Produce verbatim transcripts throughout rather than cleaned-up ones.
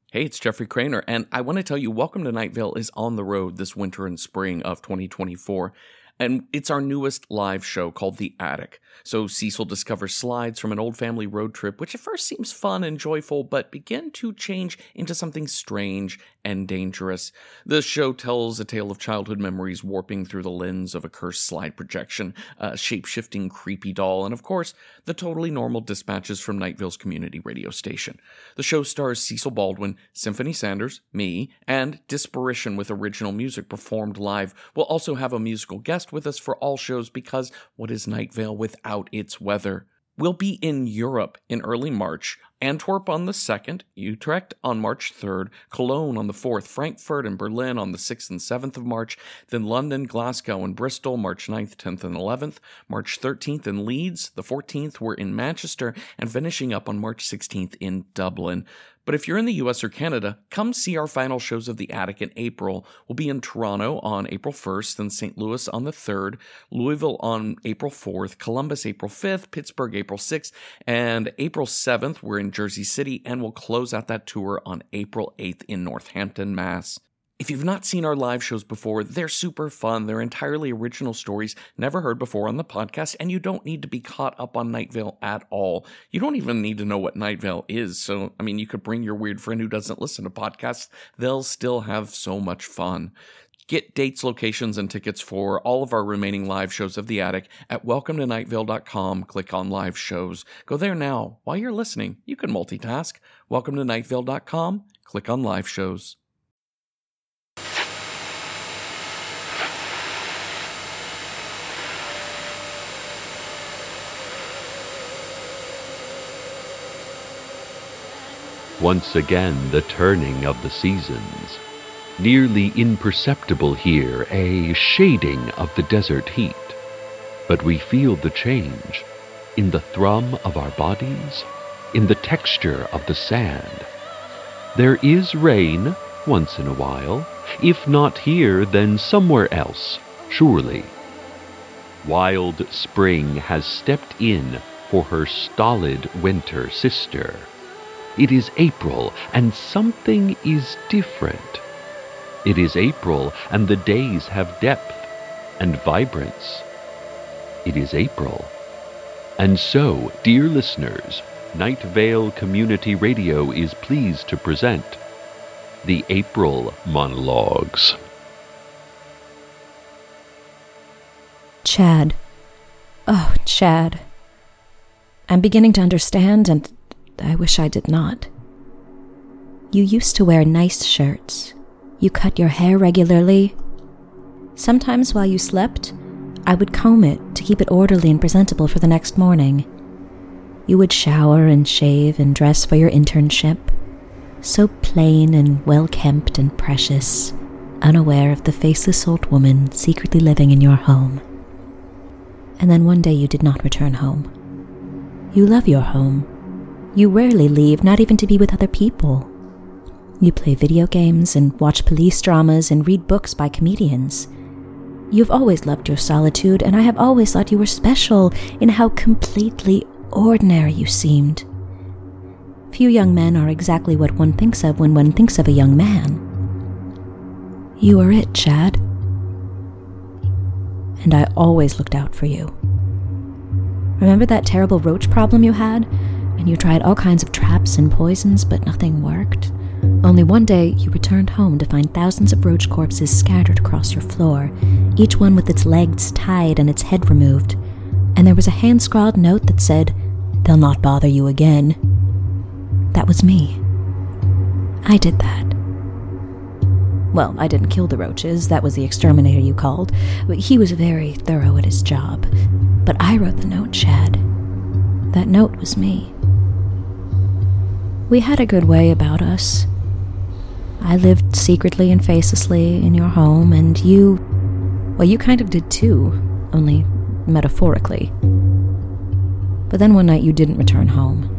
Hey, it's Jeffrey Craner, and I want to tell you, Welcome to Night Vale is on the road this winter and spring of twenty twenty-four, and it's our newest live show called The Attic. So Cecil discovers slides from an old family road trip, which at first seems fun and joyful, but begin to change into something strange and dangerous. The show tells a tale of childhood memories warping through the lens of a cursed slide projection, a shape-shifting creepy doll, and of course, the totally normal dispatches from Night Vale's community radio station. The show stars Cecil Baldwin, Symphony Sanders, me, and Disparition with original music performed live. We'll also have a musical guest with us for all shows because what is Night Vale without its weather? We'll be in Europe in early March, Antwerp on the second, Utrecht on March third, Cologne on the fourth, Frankfurt and Berlin on the sixth and seventh of March, then London, Glasgow, and Bristol March ninth, tenth, and eleventh, March thirteenth in Leeds, the fourteenth we're in Manchester, and finishing up on March sixteenth in Dublin. But if you're in the U S or Canada, come see our final shows of The Attic in April. We'll be in Toronto on April first, then Saint Louis on the third, Louisville on April fourth, Columbus April fifth, Pittsburgh April sixth, and April seventh we're in Jersey City, and we'll close out that tour on April eighth in Northampton, Mass. If you've not seen our live shows before, they're super fun. They're entirely original stories never heard before on the podcast, and you don't need to be caught up on Night Vale at all. You don't even need to know what Night Vale is. So, I mean, you could bring your weird friend who doesn't listen to podcasts. They'll still have so much fun. Get dates, locations, and tickets for all of our remaining live shows of The Attic at welcome to night vale dot com. Click on live shows. Go there now. While you're listening, you can multitask. welcome to night vale dot com. Click on live shows. Once again, the turning of the seasons. Nearly imperceptible here, a shading of the desert heat. But we feel the change in the thrum of our bodies, in the texture of the sand. There is rain once in a while, if not here, then somewhere else, surely. Wild spring has stepped in for her stolid winter sister. It is April, and something is different. It is April, and the days have depth and vibrance. It is April. And so, dear listeners, Night Vale Community Radio is pleased to present the April Monologues. Chad. Oh, Chad. I'm beginning to understand, and I wish I did not. You used to wear nice shirts. You cut your hair regularly. Sometimes while you slept, I would comb it to keep it orderly and presentable for the next morning. You would shower and shave and dress for your internship, so plain and well-kempt and precious, unaware of the faceless old woman secretly living in your home. And then one day you did not return home. You love your home. You rarely leave, not even to be with other people. You play video games and watch police dramas and read books by comedians. You've always loved your solitude, and I have always thought you were special in how completely ordinary you seemed. Few young men are exactly what one thinks of when one thinks of a young man. You are it, Chad. And I always looked out for you. Remember that terrible roach problem you had? And you tried all kinds of traps and poisons, but nothing worked. Only one day, you returned home to find thousands of roach corpses scattered across your floor, each one with its legs tied and its head removed. And there was a hand-scrawled note that said, "They'll not bother you again." That was me. I did that. Well, I didn't kill the roaches. That was the exterminator you called. He was very thorough at his job. But I wrote the note, Chad. That note was me. We had a good way about us. I lived secretly and facelessly in your home, and you... Well, you kind of did too, only metaphorically. But then one night you didn't return home.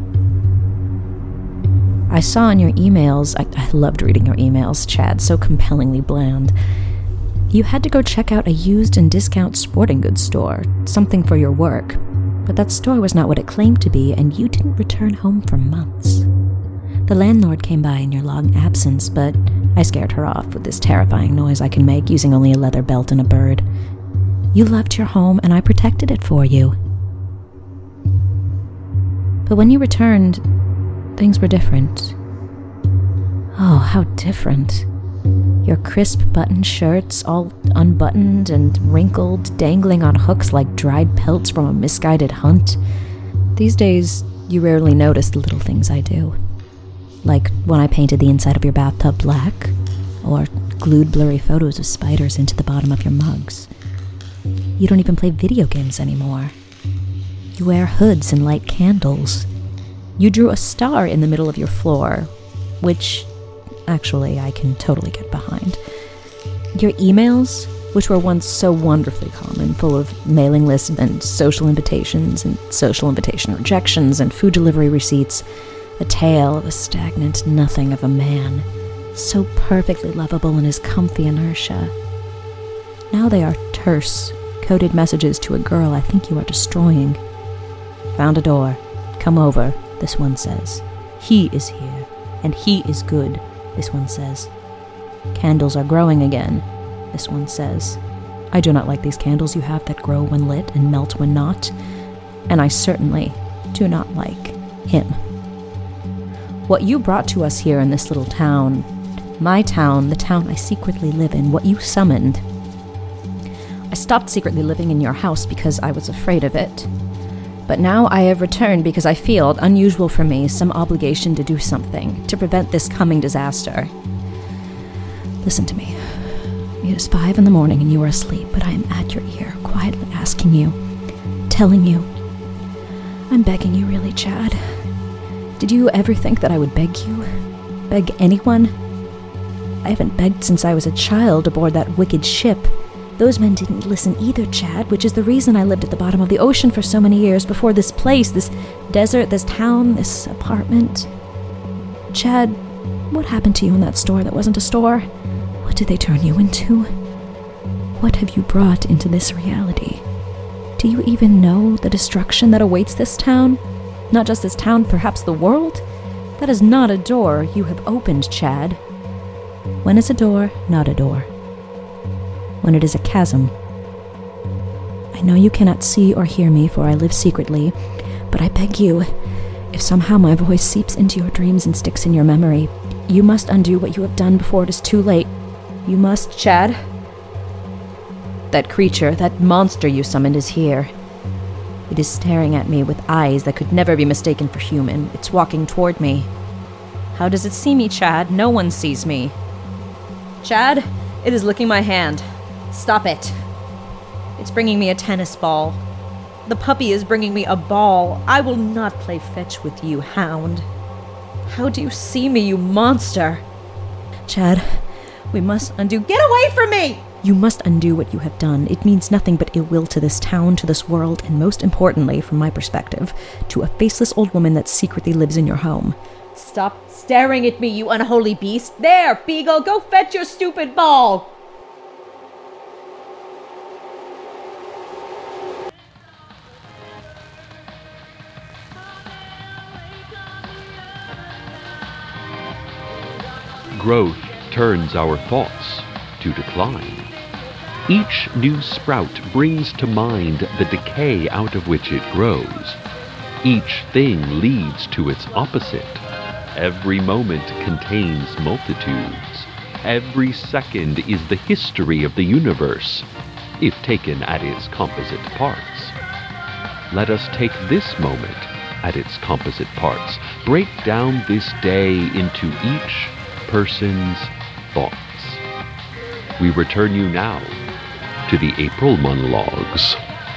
I saw in your emails... I, I loved reading your emails, Chad, so compellingly bland. You had to go check out a used and discount sporting goods store, something for your work. But that store was not what it claimed to be, and you didn't return home for months. The landlord came by in your long absence, but I scared her off with this terrifying noise I can make using only a leather belt and a bird. You loved your home, and I protected it for you. But when you returned, things were different. Oh, how different. Your crisp button shirts, all unbuttoned and wrinkled, dangling on hooks like dried pelts from a misguided hunt. These days, you rarely notice the little things I do. Like when I painted the inside of your bathtub black, or glued blurry photos of spiders into the bottom of your mugs. You don't even play video games anymore. You wear hoods and light candles. You drew a star in the middle of your floor, which, actually, I can totally get behind. Your emails, which were once so wonderfully common, full of mailing lists and social invitations and social invitation rejections and food delivery receipts, a tale of a stagnant nothing of a man, so perfectly lovable in his comfy inertia. Now they are terse, coded messages to a girl I think you are destroying. Found a door. Come over, this one says. He is here, and he is good, this one says. Candles are growing again, this one says. I do not like these candles you have that grow when lit and melt when not, and I certainly do not like him. What you brought to us here in this little town, my town, the town I secretly live in, what you summoned. I stopped secretly living in your house because I was afraid of it. But now I have returned because I feel, unusual for me, some obligation to do something, to prevent this coming disaster. Listen to me. It is five in the morning and you are asleep, but I am at your ear, quietly asking you, telling you. I'm begging you really, Chad. Did you ever think that I would beg you? Beg anyone? I haven't begged since I was a child aboard that wicked ship. Those men didn't listen either, Chad, which is the reason I lived at the bottom of the ocean for so many years before this place, this desert, this town, this apartment. Chad, what happened to you in that store that wasn't a store? What did they turn you into? What have you brought into this reality? Do you even know the destruction that awaits this town? Not just this town, perhaps the world? That is not a door you have opened, Chad. When is a door not a door? When it is a chasm. I know you cannot see or hear me, for I live secretly, but I beg you, if somehow my voice seeps into your dreams and sticks in your memory, you must undo what you have done before it is too late. You must, Chad. That creature, that monster you summoned is here. It is staring at me with eyes that could never be mistaken for human. It's walking toward me. How does it see me, Chad? No one sees me. Chad, it is licking my hand. Stop it. It's bringing me a tennis ball. The puppy is bringing me a ball. I will not play fetch with you, hound. How do you see me, you monster? Chad, we must undo. Get away from me! You must undo what you have done. It means nothing but ill will to this town, to this world, and most importantly, from my perspective, to a faceless old woman that secretly lives in your home. Stop staring at me, you unholy beast. There, Beagle, go fetch your stupid ball! Growth turns our thoughts to decline. Each new sprout brings to mind the decay out of which it grows. Each thing leads to its opposite. Every moment contains multitudes. Every second is the history of the universe, if taken at its composite parts. Let us take this moment at its composite parts, break down this day into each person's thoughts. We return you now to the April monologues.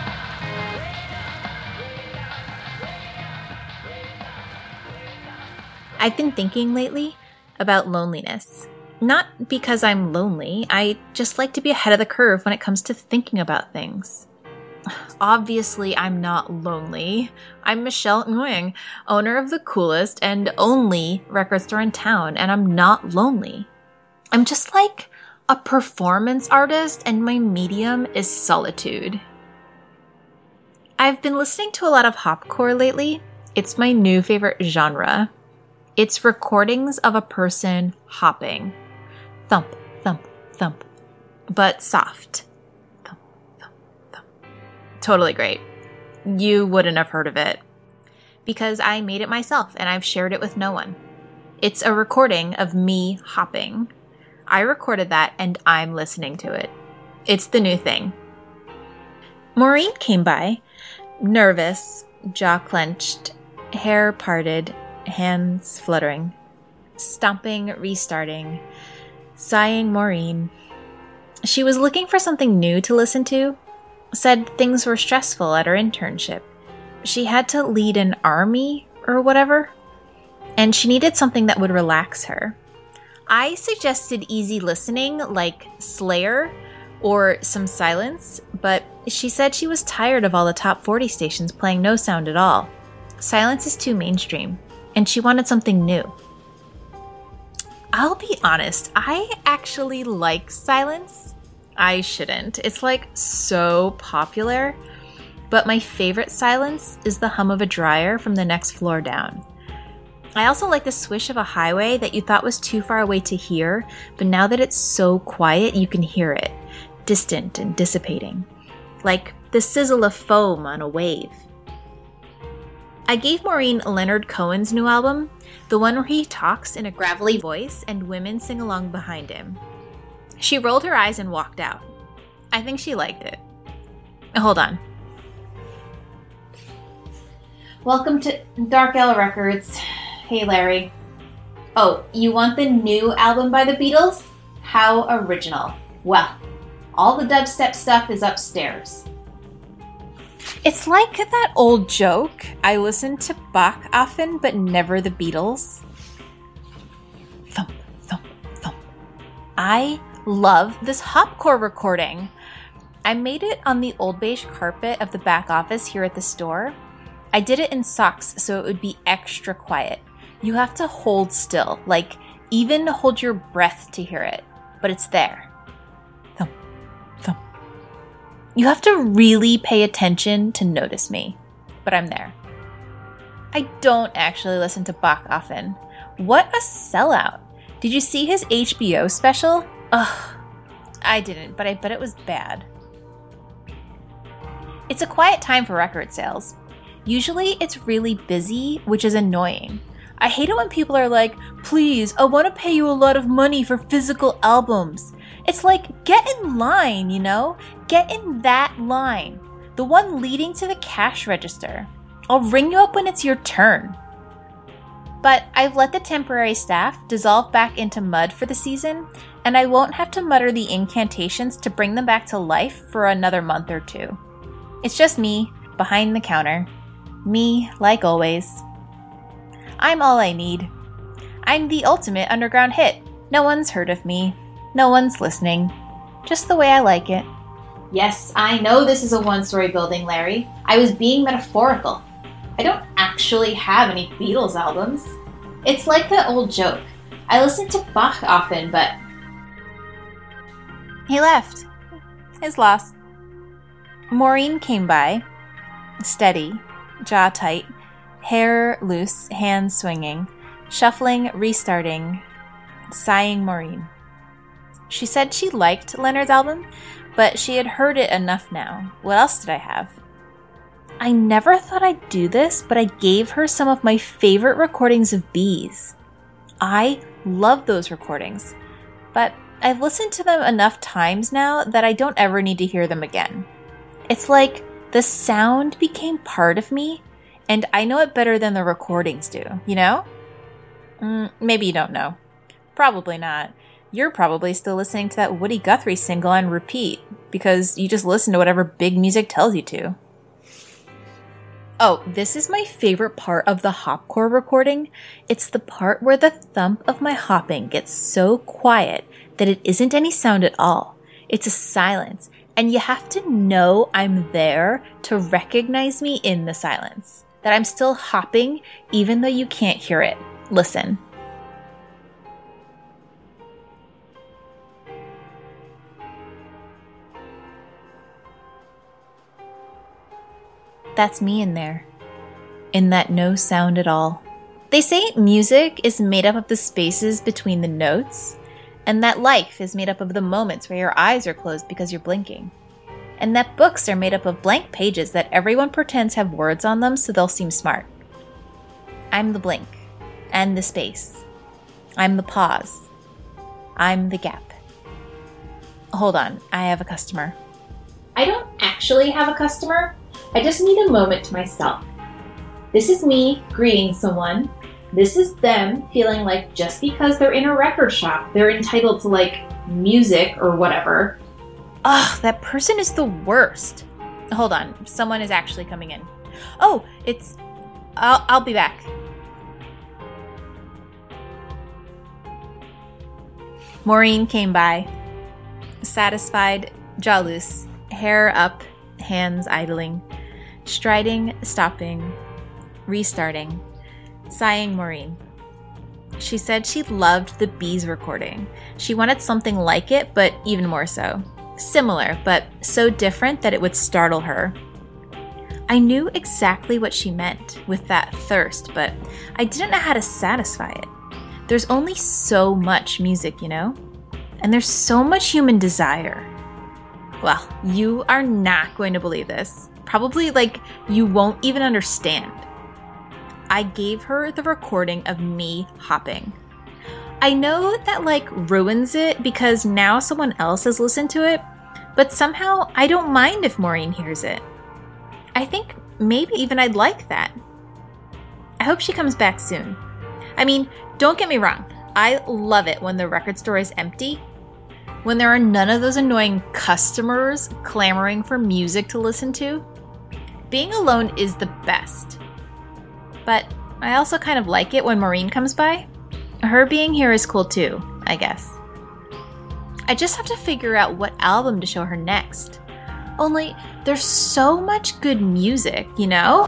I've been thinking lately about loneliness. Not because I'm lonely, I just like to be ahead of the curve when it comes to thinking about things. Obviously, I'm not lonely. I'm Michelle Nguyen, owner of the coolest and only record store in town, and I'm not lonely. I'm just like a performance artist, and my medium is solitude. I've been listening to a lot of hopcore lately. It's my new favorite genre. It's recordings of a person hopping. Thump, thump, thump. But soft. Thump, thump, thump. Totally great. You wouldn't have heard of it. Because I made it myself and I've shared it with no one. It's a recording of me hopping. I recorded that and I'm listening to it. It's the new thing. Maureen came by, nervous, jaw clenched, hair parted, hands fluttering, stomping, restarting, sighing Maureen. She was looking for something new to listen to, said things were stressful at her internship. She had to lead an army or whatever, and she needed something that would relax her. I suggested easy listening like Slayer or some silence, but she said she was tired of all the top forty stations playing no sound at all. Silence is too mainstream, and she wanted something new. I'll be honest, I actually like silence. I shouldn't. It's like so popular. But my favorite silence is the hum of a dryer from the next floor down. I also like the swish of a highway that you thought was too far away to hear, but now that it's so quiet, you can hear it, distant and dissipating, like the sizzle of foam on a wave. I gave Maureen Leonard Cohen's new album, the one where he talks in a gravelly voice and women sing along behind him. She rolled her eyes and walked out. I think she liked it. Hold on. Welcome to Dark Ale Records. Hey, Larry. Oh, you want the new album by the Beatles? How original. Well, all the dubstep stuff is upstairs. It's like that old joke. I listen to Bach often, but never the Beatles. Thump, thump, thump. I love this hopcore recording. I made it on the old beige carpet of the back office here at the store. I did it in socks so it would be extra quiet. You have to hold still, like even hold your breath to hear it, but it's there. Thump, thump. You have to really pay attention to notice me, but I'm there. I don't actually listen to Bach often. What a sellout. Did you see his H B O special? Ugh, I didn't, but I bet it was bad. It's a quiet time for record sales. Usually it's really busy, which is annoying. I hate it when people are like, please, I want to pay you a lot of money for physical albums. It's like, get in line, you know? Get in that line. The one leading to the cash register. I'll ring you up when it's your turn. But I've let the temporary staff dissolve back into mud for the season, and I won't have to mutter the incantations to bring them back to life for another month or two. It's just me, behind the counter. Me, like always. I'm all I need. I'm the ultimate underground hit. No one's heard of me. No one's listening. Just the way I like it. Yes, I know this is a one-story building, Larry. I was being metaphorical. I don't actually have any Beatles albums. It's like that old joke. I listen to Bach often, but... He left. His loss. Maureen came by. Steady. Jaw tight, hair loose, hands swinging, shuffling, restarting, sighing Maureen. She said she liked Leonard's album, but she had heard it enough now. What else did I have? I never thought I'd do this, but I gave her some of my favorite recordings of bees. I love those recordings, but I've listened to them enough times now that I don't ever need to hear them again. It's like the sound became part of me, and I know it better than the recordings do, you know? Mm, maybe you don't know. Probably not. You're probably still listening to that Woody Guthrie single on repeat, because you just listen to whatever big music tells you to. Oh, this is my favorite part of the hopcore recording. It's the part where the thump of my hopping gets so quiet that it isn't any sound at all. It's a silence. And you have to know I'm there to recognize me in the silence. That I'm still hopping even though you can't hear it. Listen. That's me in there. In that no sound at all. They say music is made up of the spaces between the notes, and that life is made up of the moments where your eyes are closed because you're blinking. And that books are made up of blank pages that everyone pretends have words on them so they'll seem smart. I'm the blink, and the space. I'm the pause. I'm the gap. Hold on, I have a customer. I don't actually have a customer. I just need a moment to myself. This is me greeting someone. This is them feeling like just because they're in a record shop, they're entitled to, like, music or whatever. Ugh, that person is the worst. Hold on, someone is actually coming in. Oh, it's... I'll, I'll be back. Maureen came by. Satisfied, jaw loose, hair up, hands idling, striding, stopping, restarting, sighing Maureen. She said she loved the Bees recording. She wanted something like it, but even more so. Similar, but so different that it would startle her. I knew exactly what she meant with that thirst, but I didn't know how to satisfy it. There's only so much music, you know? And there's so much human desire. Well, you are not going to believe this. Probably, like, you won't even understand. I gave her the recording of me hopping. I know that, like, ruins it because now someone else has listened to it, but somehow I don't mind if Maureen hears it. I think maybe even I'd like that. I hope she comes back soon. I mean, don't get me wrong. I love it when the record store is empty. When there are none of those annoying customers clamoring for music to listen to. Being alone is the best. But I also kind of like it when Maureen comes by. Her being here is cool too, I guess. I just have to figure out what album to show her next. Only, there's so much good music, you know?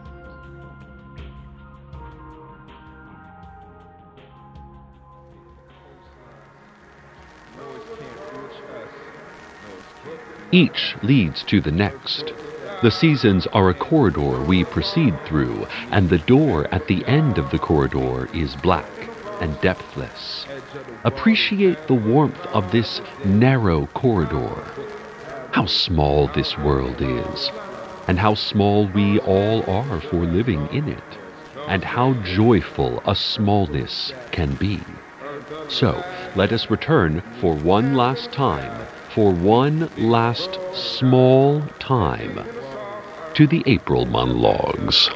Each leads to the next. The seasons are a corridor we proceed through, and the door at the end of the corridor is black and depthless. Appreciate the warmth of this narrow corridor. How small this world is, and how small we all are for living in it, and how joyful a smallness can be. So, let us return for one last time, for one last small time, to the April monologues.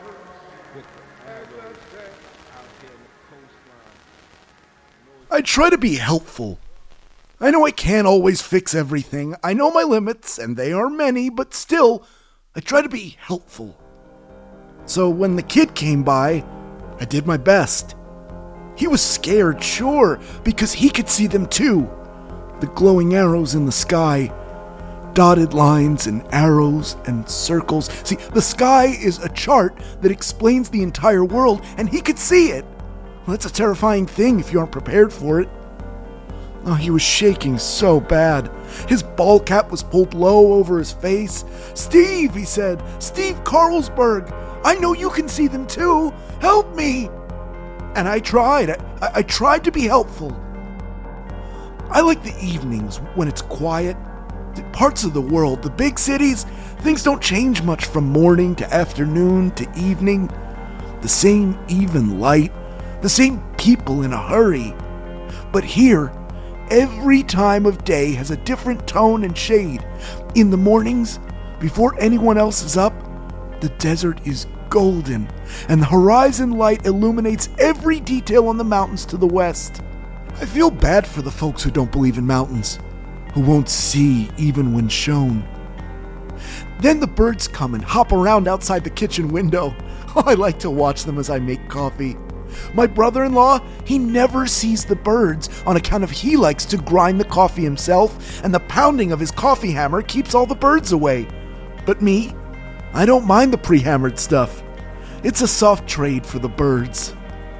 I try to be helpful. I know I can't always fix everything. I know my limits, and they are many, but still, I try to be helpful. So when the kid came by, I did my best. He was scared, sure, because he could see them too. The glowing arrows in the sky. Dotted lines and arrows and circles. See, the sky is a chart that explains the entire world, and he could see it. Well, that's a terrifying thing if you aren't prepared for it. Oh, he was shaking so bad. His ball cap was pulled low over his face. "Steve," he said, "Steve Carlsberg, I know you can see them too. Help me." And I tried. I, I tried to be helpful. I like the evenings when it's quiet. The parts of the world, the big cities, things don't change much from morning to afternoon to evening. The same even light, the same people in a hurry. But here, every time of day has a different tone and shade. In the mornings, before anyone else is up, the desert is golden, and the horizon light illuminates every detail on the mountains to the west. I feel bad for the folks who don't believe in mountains, who won't see even when shown. Then the birds come and hop around outside the kitchen window. Oh, I like to watch them as I make coffee. My brother-in-law, he never sees the birds on account of he likes to grind the coffee himself, and the pounding of his coffee hammer keeps all the birds away. But me, I don't mind the pre-hammered stuff. It's a soft trade for the birds.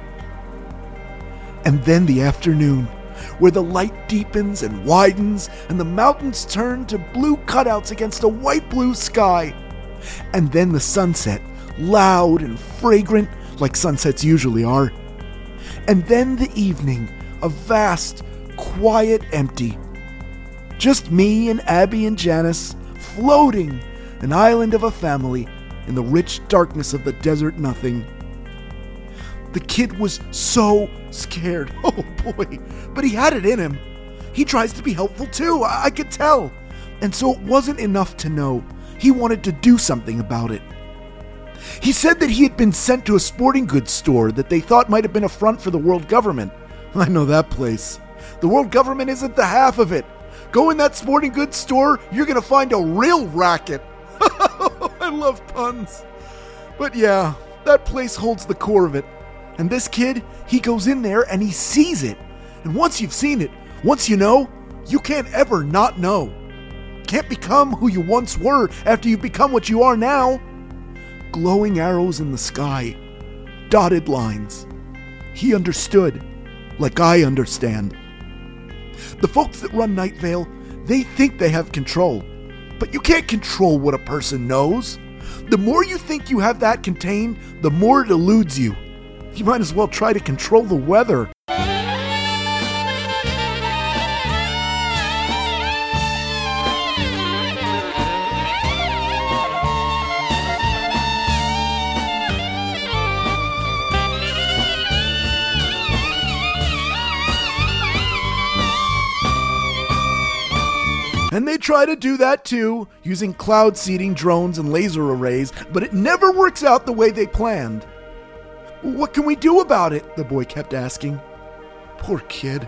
And then the afternoon, where the light deepens and widens, and the mountains turn to blue cutouts against a white blue sky. And then the sunset, loud and fragrant, like sunsets usually are. And then the evening, a vast, quiet empty. Just me and Abby and Janice, floating, an island of a family, in the rich darkness of the desert nothing. The kid was so scared, oh boy, but he had it in him. He tries to be helpful too, I, I could tell. And so it wasn't enough to know. He wanted to do something about it. He said that he had been sent to a sporting goods store that they thought might have been a front for the world government. I know that place. The world government isn't the half of it. Go in that sporting goods store, you're gonna find a real racket. I love puns. But yeah, that place holds the core of it. And this kid, he goes in there and he sees it. And once you've seen it, once you know, you can't ever not know. Can't become who you once were after you've become what you are now. Glowing arrows in the sky, dotted lines. He understood, like I understand. The folks that run Night Vale, they think they have control. But you can't control what a person knows. The more you think you have that contained, the more it eludes you. You might as well try to control the weather. And they try to do that too, using cloud seeding drones and laser arrays, but it never works out the way they planned. What can we do about it? The boy kept asking. Poor kid.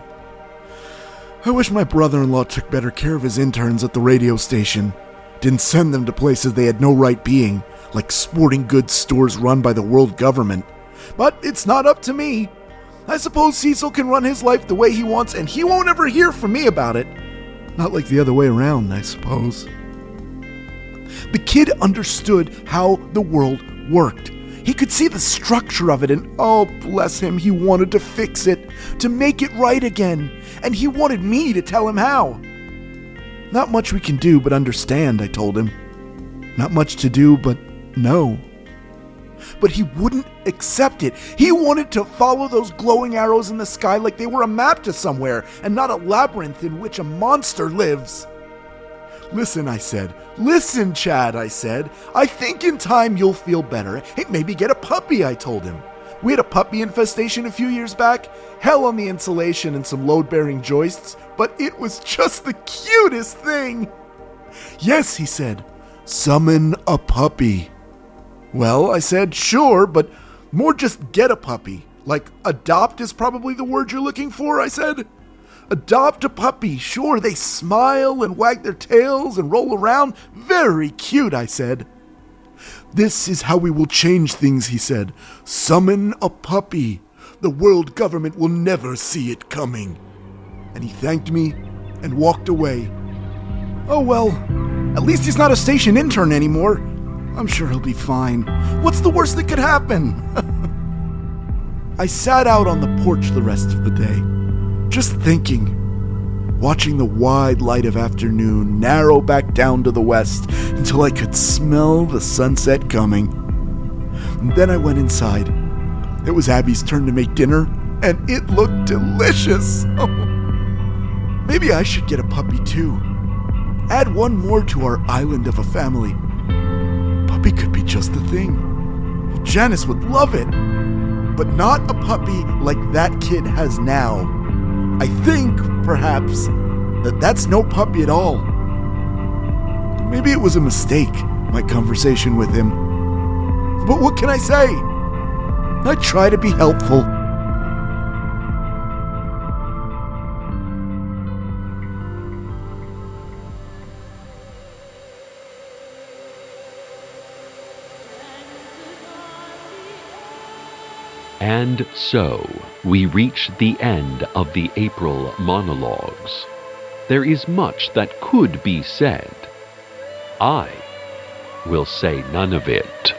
I wish my brother-in-law took better care of his interns at the radio station. Didn't send them to places they had no right being, like sporting goods stores run by the world government. But it's not up to me. I suppose Cecil can run his life the way he wants, and he won't ever hear from me about it. Not like the other way around, I suppose. The kid understood how the world worked. He could see the structure of it, and oh, bless him, he wanted to fix it, to make it right again, and he wanted me to tell him how. Not much we can do but understand, I told him. Not much to do but know. But he wouldn't accept it. He wanted to follow those glowing arrows in the sky like they were a map to somewhere, and not a labyrinth in which a monster lives. Listen, I said. Listen, Chad, I said. I think in time you'll feel better. Hey, maybe get a puppy, I told him. We had a puppy infestation a few years back. Hell on the insulation and some load-bearing joists, but it was just the cutest thing. Yes, he said. Summon a puppy. Well, I said, sure, but more just get a puppy. Like, adopt is probably the word you're looking for, I said. Adopt a puppy, sure, they smile and wag their tails and roll around. Very cute, I said. This is how we will change things, he said. Summon a puppy. The world government will never see it coming. And he thanked me and walked away. Oh well, at least he's not a station intern anymore. I'm sure he'll be fine. What's the worst that could happen? I sat out on the porch the rest of the day, just thinking, watching the wide light of afternoon narrow back down to the west until I could smell the sunset coming. And then I went inside. It was Abby's turn to make dinner, and it looked delicious. Maybe I should get a puppy too. Add one more to our island of a family. Puppy could be just the thing. Janice would love it. But not a puppy like that kid has now. I think, perhaps, that that's no puppy at all. Maybe it was a mistake, my conversation with him. But what can I say? I try to be helpful. And so, we reach the end of the April monologues. There is much that could be said. I will say none of it.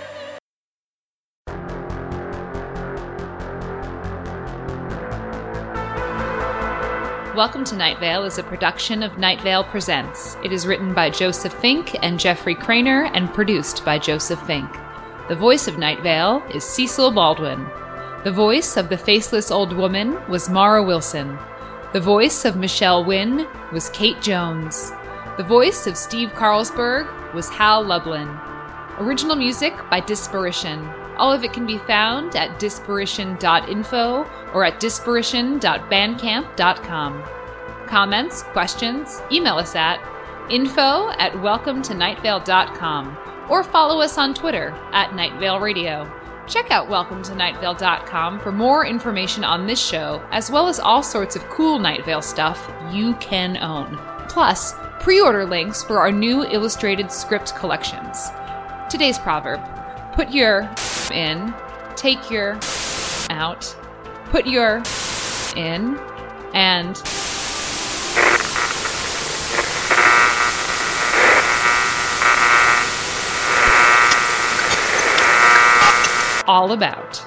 Welcome to Night Vale is a production of Night Vale Presents. It is written by Joseph Fink and Jeffrey Craner and produced by Joseph Fink. The voice of Night Vale is Cecil Baldwin. The voice of the faceless old woman was Mara Wilson. The voice of Michelle Wynn was Kate Jones. The voice of Steve Carlsberg was Hal Lublin. Original music by Disparition. All of it can be found at disparition dot info or at disparition dot bandcamp dot com. Comments, questions, email us at info at welcome to night vale dot com or follow us on Twitter at Night Vale Radio. Check out welcome to night vale dot com for more information on this show, as well as all sorts of cool Night Vale stuff you can own. Plus, pre-order links for our new illustrated script collections. Today's proverb: put your in, take your out, put your in, and all about.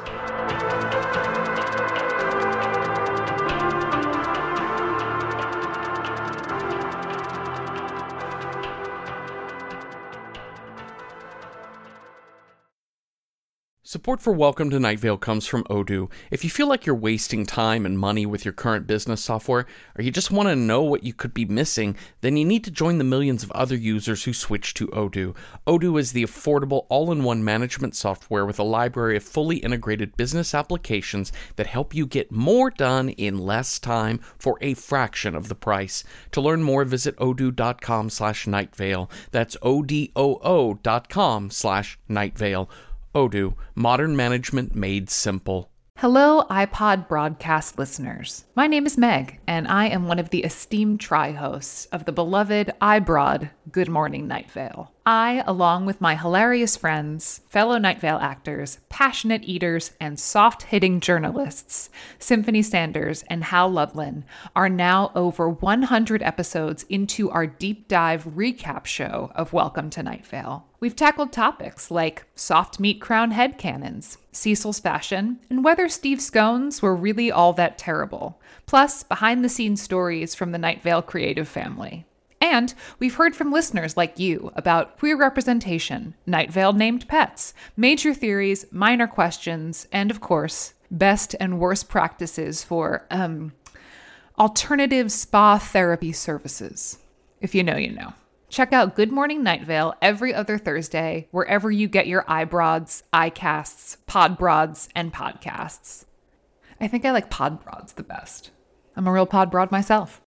Support for Welcome to Night Vale comes from Odoo. If you feel like you're wasting time and money with your current business software, or you just want to know what you could be missing, then you need to join the millions of other users who switch to Odoo. Odoo is the affordable all-in-one management software with a library of fully integrated business applications that help you get more done in less time for a fraction of the price. To learn more, visit odoo dot com slash night vale. That's O D O O dot com slash night vale. Odoo, modern management made simple. Hello, iPod broadcast listeners. My name is Meg, and I am one of the esteemed tri-hosts of the beloved iBroad Good Morning Night Vale. I, along with my hilarious friends, fellow Night Vale actors, passionate eaters, and soft-hitting journalists, Symphony Sanders and Hal Lublin, are now over one hundred episodes into our deep dive recap show of Welcome to Night Vale. We've tackled topics like soft meat crown headcanons, Cecil's fashion, and whether Steve's scones were really all that terrible, plus behind-the-scenes stories from the Night Vale creative family. And we've heard from listeners like you about queer representation, Night Vale named pets, major theories, minor questions, and of course, best and worst practices for, um, alternative spa therapy services. If you know, you know. Check out Good Morning Night Vale every other Thursday, wherever you get your iBroads, iCasts, Podbroads, and podcasts. I think I like Podbroads the best. I'm a real Podbroad myself.